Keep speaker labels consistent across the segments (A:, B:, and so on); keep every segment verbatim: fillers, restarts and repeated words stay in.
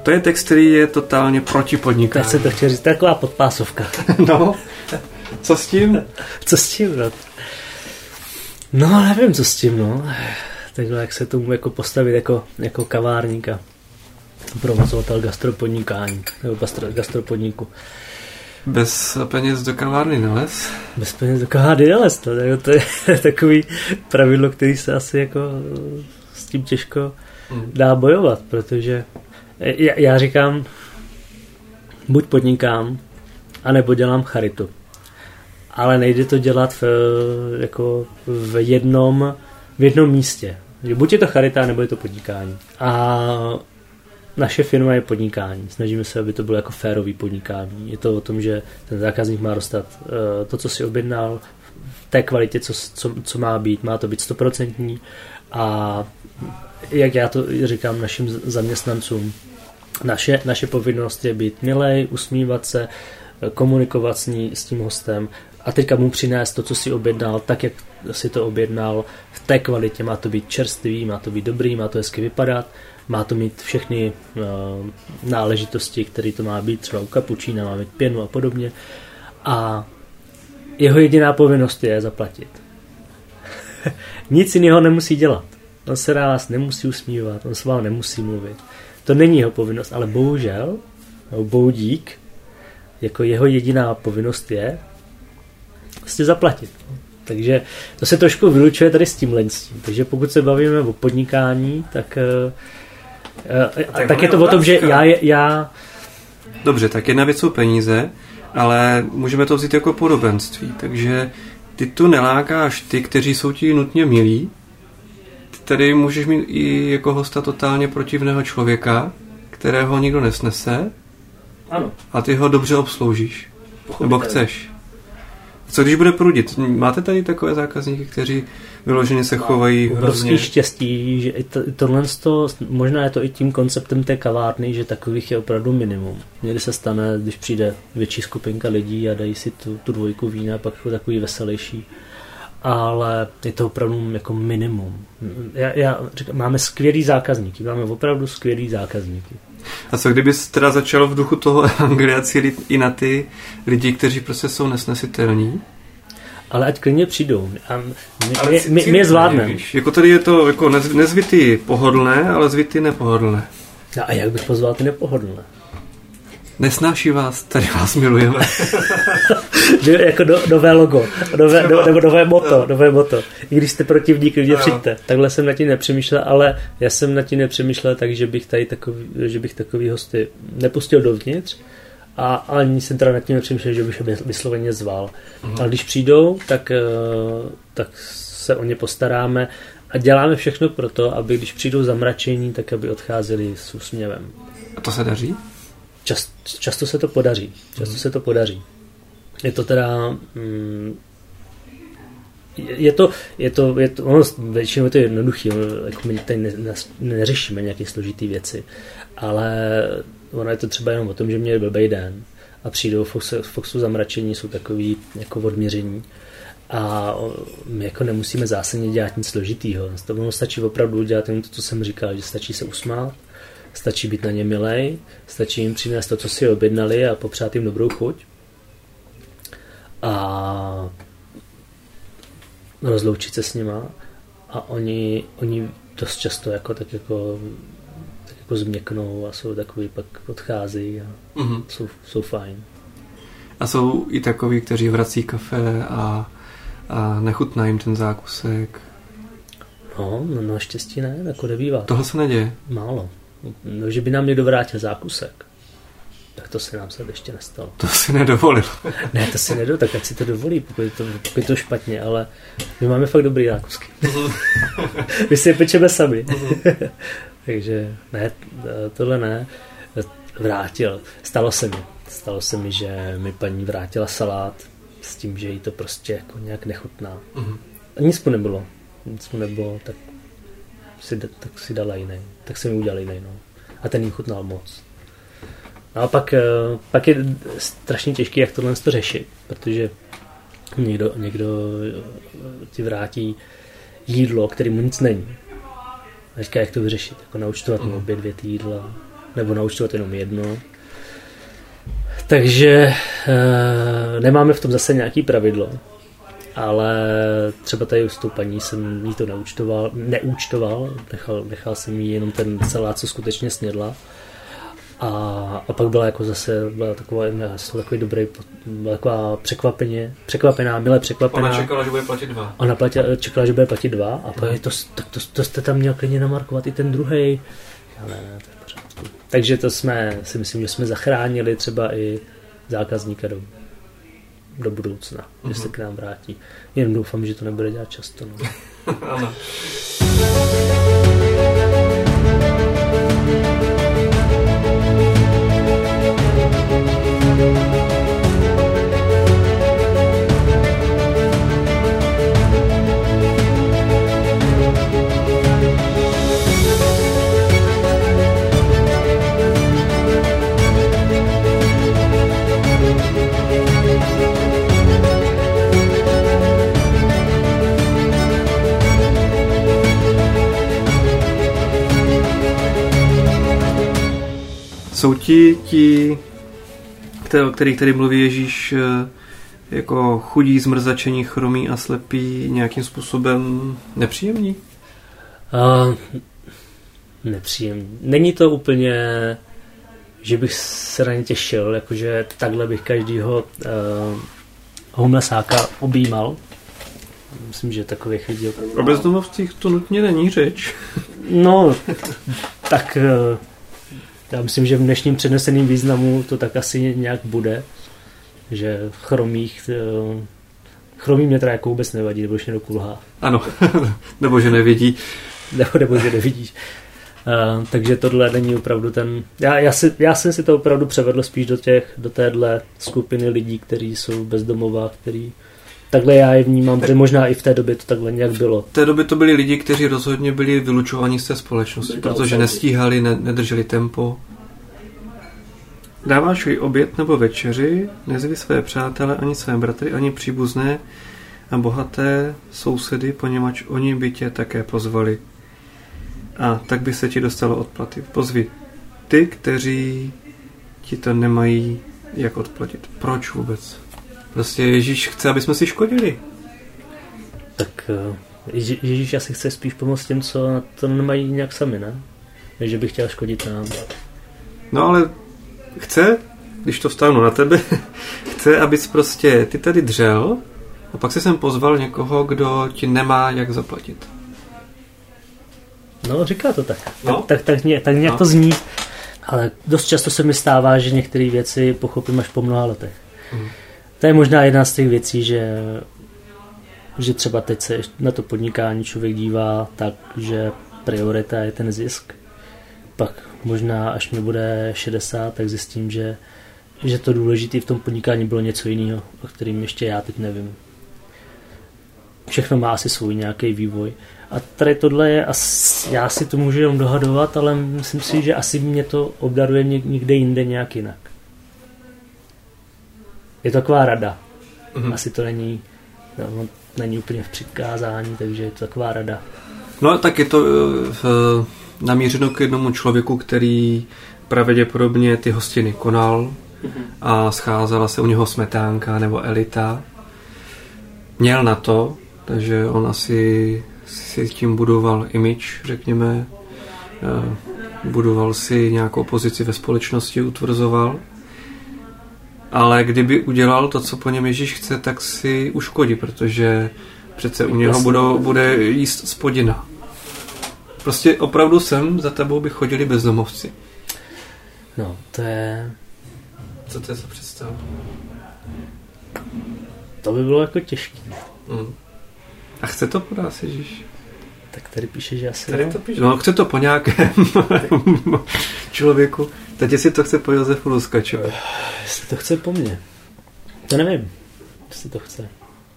A: To je text, který je totálně proti podnikání.
B: Tak se to chtěl říct, taková podpásovka.
A: No, co s tím?
B: Co s tím, no? No, nevím, co s tím, no. Takhle, jak se tomu jako postavit jako, jako kavárník a provozovatel gastropodnikání, nebo gastropodniku.
A: Bez peněz do kavárny nelez?
B: Bez peněz do kavárny nelez, to, to je takový pravidlo, který se asi jako s tím těžko dá bojovat, protože já, já říkám, buď podnikám, anebo dělám charitu. Ale nejde to dělat v, jako v jednom, v jednom místě. Buď je to charita, nebo je to podnikání. A naše firma je podnikání. Snažíme se, aby to bylo jako férový podnikání. Je to o tom, že ten zákazník má dostat to, co si objednal, v té kvalitě, co, co, co má být. Má to být stoprocentní. A jak já to říkám našim zaměstnancům, naše, naše povinnost je být milej, usmívat se, komunikovat s, ní, s tím hostem a teďka mu přinést to, co si objednal, tak, jak si to objednal, v té kvalitě. Má to být čerstvý, má to být dobrý, má to hezky vypadat, má to mít všechny uh, náležitosti, které to má být, třeba u kapučína má mít pěnu a podobně. A jeho jediná povinnost je zaplatit. Nic jiného nemusí dělat. On se na vás nemusí usmívat, on se vám nemusí mluvit. To není jeho povinnost, ale bohužel, nebo boudík, jako jeho jediná povinnost je prostě zaplatit. Takže to se trošku vylučuje tady s tímhle. Takže pokud se bavíme o podnikání, tak, tak, tak je to o tom, že já, já...
A: Dobře, tak jedna věc jsou peníze, ale můžeme to vzít jako podobenství. Takže ty tu nelákáš ty, kteří jsou ti nutně milí. Ty tady můžeš mít i jako hosta totálně protivného člověka, kterého nikdo nesnese.
B: Ano.
A: A ty ho dobře obsloužíš. Nebo chceš. Co když bude prudit? Máte tady takové zákazníky, kteří vyloženě se chovají hrozně?
B: Obrovský štěstí, že i to, tohle, možná je to i tím konceptem té kavárny, že takových je opravdu minimum. Někdy se stane, když přijde větší skupinka lidí a dají si tu, tu dvojku vína, pak jako takový veselější. Ale je to opravdu jako minimum. Já, já říkám, máme skvělý zákazníky, máme opravdu skvělý zákazníky.
A: A co kdyby teda začalo v duchu toho Anglia cílit i na ty lidi, kteří prostě jsou nesnesitelní?
B: Ale ať klidně přijdou. A my, my, my, my je zvládneme.
A: Jako tady je to jako nez, nezvytý pohodlné, ale zvitý nepohodlné.
B: No a jak bych pozval ty nepohodlné?
A: Nesnáší vás, tady vás milujeme.
B: Jako do, nové logo, nové, do, nebo nové moto, nové moto. I když jste protivník, klidně přijďte. Takhle jsem na tím nepřemýšlel, ale já jsem na tím nepřemýšlel tak, že bych tady takový, že bych takový hosty nepustil dovnitř, a ani jsem teda na tím nepřemýšlel, že bych je vysloveně zval. Mhm. Ale když přijdou, tak, tak se o ně postaráme a děláme všechno pro to, aby když přijdou zamračení, tak aby odcházeli s úsměvem.
A: A to se daří?
B: Čas, často se to podaří. Často mm. se to podaří. Je to teda... Mm, je to... Je to, je to ono, většinou je to jednoduchý. Jako my tady ne, ne, neřešíme nějaké složitý věci. Ale ono je to třeba jenom o tom, že měli blbej den a přijdou v Foxu zamračení, jsou takový jako odměření. A my jako nemusíme zásadně dělat nic složitýho. Ono stačí opravdu dělat jenom to, co jsem říkal, že stačí se usmát, stačí být na ně milej, stačí jim přinést to, co si objednali a popřát jim dobrou chuť. A rozloučit se s nima. A oni, oni dost často jako, tak, jako, tak jako změknou a jsou takový, pak odchází a mm-hmm. jsou, jsou fajn.
A: A jsou i takoví, kteří vrací kafe a, a nechutná jim ten zákusek?
B: No, no naštěstí ne, jako nebývá.
A: Toho se neděje?
B: Málo. No, že by nám někdo vrátil zákusek, tak to se nám se ještě nestalo.
A: To si nedovolil.
B: Ne, to si nedovolil, tak ať si to dovolí, pokud je to, pokud je to špatně, ale my máme fakt dobrý zákusky. My si je pečeme sami. Takže ne, tohle ne. Vrátil. Stalo se mi. Stalo se mi, že mi paní vrátila salát s tím, že jí to prostě jako nějak nechutná. Uh-huh. A nic mu nebylo. Nic mu nebylo, tak si, tak si dala jiný. Tak jsem mi udělal jiný. No. A ten jí chutnal moc. No a pak, pak je strašně těžké, jak tohle to řešit, protože někdo, někdo ti vrátí jídlo, kterému nic není. A říká, jak to vyřešit. Jako naúčtovat mu obě dvě ty jídla. nebo naúčtovat jenom jedno. Takže e, nemáme v tom zase nějaký pravidlo, ale třeba tady s tou paní jsem jí to neúčtoval, neúčtoval, nechal, nechal jsem jí jenom ten salát, co skutečně snědla. A, a pak byla jako zase byla taková, takový dobrý, byla taková překvapeně, překvapená, milé překvapená.
A: Ona čekala, že bude platit dva.
B: Ona platila, čekala, že bude platit dva a pak to, tak to, to jste tam měl klidně namarkovat i ten druhej. Ale ne, to je v pořádku. Takže to jsme, si myslím, že jsme zachránili třeba i zákazníka do, do budoucna, mm-hmm. že se k nám vrátí. Jen doufám, že to nebude dělat často. No.
A: Ano. Jsou ti, ti o kterých tady mluví Ježíš, jako chudí, zmrzačení, chromí a slepí, nějakým způsobem nepříjemní?
B: Uh, nepříjemný. Není to úplně, že bych se na ně těšil, jakože takhle bych každýho uh, homelessáka objímal. Myslím, že takových lidí opravdu...
A: O bezdomovcích to nutně není řeč.
B: No, tak uh, já myslím, že v dnešním předneseným významu to tak asi nějak bude, že chromých... Uh, chromí mě teda jako vůbec nevadí, nebo že nedokulhá.
A: Ano, nebo že nevidí.
B: Nebo, nebo že nevidíš. Uh, takže tohle není opravdu ten... Já, já, si, já jsem si to opravdu převedl spíš do, těch, do téhle skupiny lidí, kteří jsou bezdomová, který... Takhle já je vnímám, protože možná i v té době to takhle nějak bylo.
A: V té době to byli lidi, kteří rozhodně byli vylučováni z té společnosti, protože nestíhali, ne, nedrželi tempo. Dáváš-li oběd nebo večeři, nezvi své přátele, ani své bratry, ani příbuzné a bohaté sousedy, poněvadž oni by tě také pozvali. A tak by se ti dostalo odplaty. Pozvi ty, kteří ti to nemají jak odplatit. Proč vůbec? Prostě Ježíš chce, aby jsme si škodili.
B: Tak Ježí, Ježíš asi chce spíš pomoct těm, co na to nemají nějak sami, ne? Než že by chtěl škodit nám.
A: No ale chce, když to vstáhnu na tebe, chce, abys prostě ty tady dřel a pak si sem pozval někoho, kdo ti nemá jak zaplatit.
B: No, říká to tak.
A: No?
B: Tak, tak, tak, nějak, tak nějak no. To zní. Ale dost často se mi stává, že některé věci pochopím až po mnoha letech. Mm. To je možná jedna z těch věcí, že, že třeba teď se na to podnikání člověk dívá tak, že priorita je ten zisk. Pak možná, až mi bude šedesát, tak zjistím, že, že to důležité v tom podnikání bylo něco jiného, o kterým ještě já teď nevím. Všechno má asi svůj nějaký vývoj. A tady tohle je, asi, já si to můžu jenom dohadovat, ale myslím si, že asi mě to obdaruje někde jinde nějak jinak. Je to taková rada. Mm-hmm. Asi to není, no, není úplně v přikázání, takže je to taková rada.
A: No tak je to v, namířeno k jednomu člověku, který pravděpodobně ty hostiny konal mm-hmm. a scházela se u něho smetánka nebo elita. Měl na to, takže on asi si tím budoval image, řekněme. Budoval si nějakou pozici ve společnosti, utvrzoval. Ale kdyby udělal to, co po něm Ježíš chce, tak si uškodí, protože přece u něho budou, bude jíst spodina. Prostě opravdu sem za tebou by chodili bezdomovci.
B: No, to je...
A: Co to je za představu?
B: To by bylo jako těžké.
A: Mm. A chce to po nás Ježíš?
B: Tak tady píše, že asi...
A: Tady to píše. No, chce to po nějakém člověku. Teď jestli to chce po Josefu Luskačovi.
B: Jestli to chce po mně. To nevím, jestli to chce.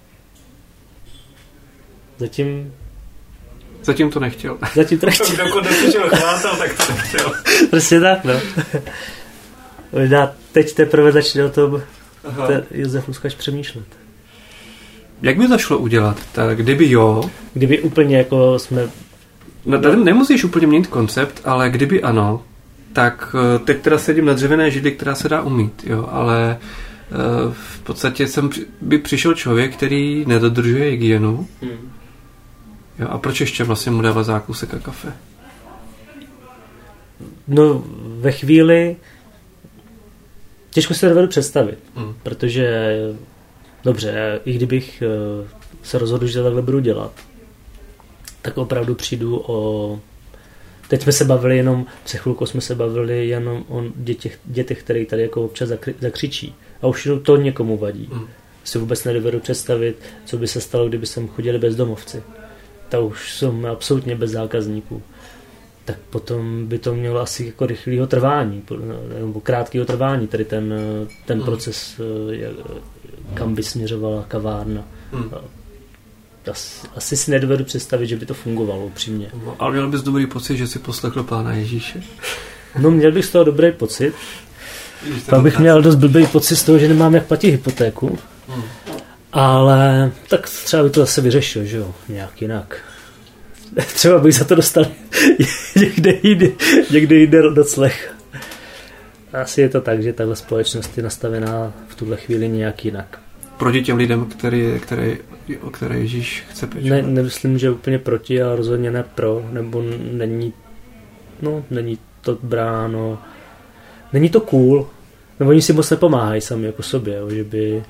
B: Zatím...
A: Zatím to nechtěl.
B: Zatím to nechtěl.
A: Dokud nepřišel chvátal, tak to nechtěl.
B: Prostě tak, no. Možná teď teprve začne o tom ten Josef Luskač přemýšlet.
A: Jak by to šlo udělat? Tak kdyby jo...
B: Kdyby úplně jako jsme...
A: No, tady nemusíš úplně měnit koncept, ale kdyby ano, tak teď teda sedím na dřevěné židli, která se dá umýt, jo, ale v podstatě jsem, by přišel člověk, který nedodržuje hygienu. Hmm. Jo, a proč ještě vlastně mu dávat zákusek a kafe?
B: No, ve chvíli těžko se to dovedu představit, hmm. protože dobře, i kdybych se rozhodl, že takhle budu dělat, tak opravdu přijdu o... Teď jsme se bavili jenom, před chvilkou jsme se bavili jenom o dětech, dětech které tady jako občas zakři, zakřičí. A už to někomu vadí. Hmm. Si vůbec nedovedu představit, co by se stalo, kdyby sem chodili bezdomovci. Ta už jsou absolutně bez zákazníků. Tak potom by to mělo asi jako rychlého trvání, nebo krátkého trvání, tady ten, ten hmm. proces, kam by směřovala kavárna. Hmm. Asi, asi si nedovedu představit, že by to fungovalo upřímně.
A: Ale měl bys dobrý pocit, že si poslechl Pána Ježíše?
B: No, měl bych z toho dobrý pocit. Pak bych měl dost blbý pocit z toho, že nemám jak platit hypotéku. Hmm. Ale tak třeba by to zase vyřešil, že jo, nějak jinak. Třeba bych za to dostal někde jde, někde jde do clech. Asi je to tak, že tahle společnost je nastavená v tuhle chvíli nějak jinak.
A: Proti těm lidem, který, který, o které Ježíš chce pečovat?
B: Ne, nemyslím, že úplně proti, ale rozhodně ne pro, nebo není, no, není to bráno, není to cool, nebo oni si moc nepomáhají sami jako sobě, jo, že by,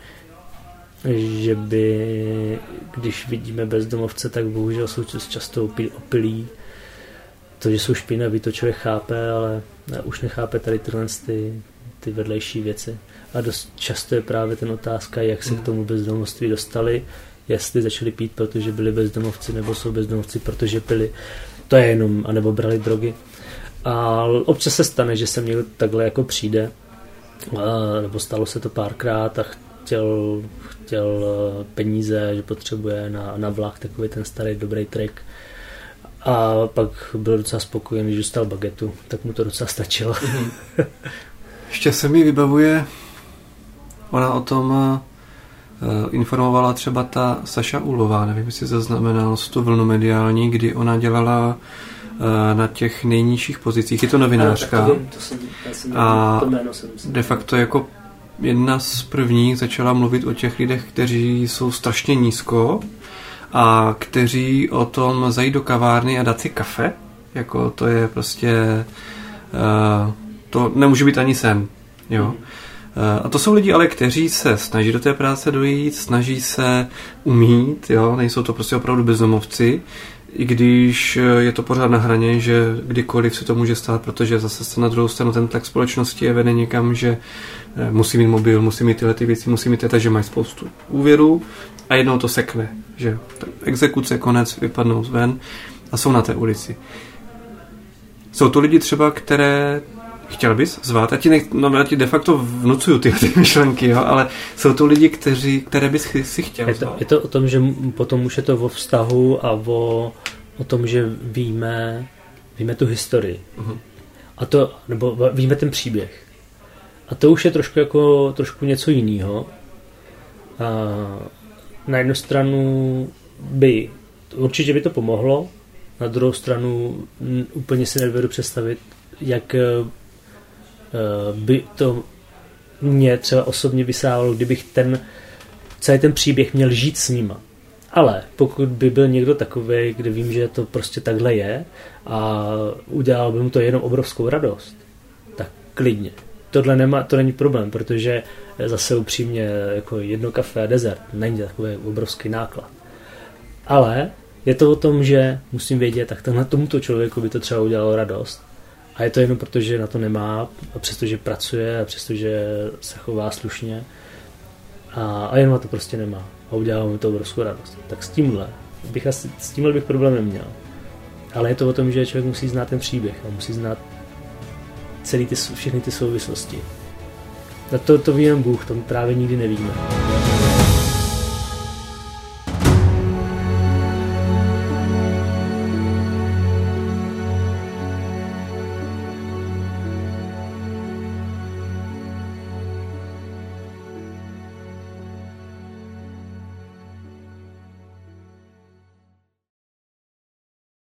B: že by, když vidíme bezdomovce, tak bohužel jsou často opilí, to, že jsou špinaví, to člověk chápe, ale už nechápe tady tyhle ty, ty vedlejší věci. A dost často je právě ten otázka, jak se k tomu bezdomovství dostali, jestli začali pít, protože byli bezdomovci, nebo jsou bezdomovci, protože pili. To je jenom, anebo brali drogy. A občas se stane, že sem někdo takhle jako přijde, a, nebo stalo se to párkrát a chtěl, chtěl peníze, že potřebuje na, na vlak, takový ten starý dobrý trik. A pak byl docela spokojený, že dostal bagetu, tak mu to docela stačilo.
A: Mm-hmm. Ještě se mi vybavuje, ona o tom uh, informovala třeba ta Saša Ulová, nevím, jestli zaznamenal tu vlnu mediální, kdy ona dělala uh, na těch nejnižších pozicích, je to novinářka. No, to jsem, jsem a jsem de facto jako jedna z prvních začala mluvit o těch lidech, kteří jsou strašně nízko a kteří o tom zajít do kavárny a dát si kafe, jako to je prostě uh, to nemůže být ani sen, jo. Mm. A to jsou lidi, ale kteří se snaží do té práce dojít, snaží se umít, jo, nejsou to prostě opravdu bezdomovci, i když je to pořád na hraně, že kdykoliv se to může stát, protože zase na druhou stranu ten tlak společnosti je vede někam, že musí mít mobil, musí mít tyhle ty věci, musí mít takže mají spoustu úvěrů a jednou to sekne, že exekuce, konec, vypadnou ven a jsou na té ulici. Jsou to lidi třeba, které chtěl bys zvát? Já ti, nech, no, já ti de facto vnucuju ty, ty myšlenky, jo? Ale jsou to lidi, kteří, které bys si chtěl
B: je to, zvát. Je to o tom, že potom už je to o vztahu a o, o tom, že víme, víme tu historii. Uh-huh. A to, nebo víme ten příběh. A to už je trošku jako trošku něco jiného. A na jednu stranu by, určitě by to pomohlo, na druhou stranu úplně si nedovedu představit, jak by to mě třeba osobně vysávalo, kdybych ten celý ten příběh měl žít s nima. Ale pokud by byl někdo takovej, kde vím, že to prostě takhle je a udělal by mu to jenom obrovskou radost, tak klidně. Tohle nemá, to není problém, protože zase upřímně jako jedno kafe a dezert není takový obrovský náklad. Ale je to o tom, že musím vědět, tak tenhle tomuto člověku by to třeba udělalo radost. A je to jenom proto, že na to nemá, a přestože pracuje, a přestože se chová slušně. A, a jenom na to prostě nemá. A udělá mu to obrovskou radost. Tak s tímhle bych asi, s tímhle bych problém neměl. Ale je to o tom, že člověk musí znát ten příběh a musí znát celý ty, všechny ty souvislosti. A to, to ví jen Bůh, to právě nikdy nevíme.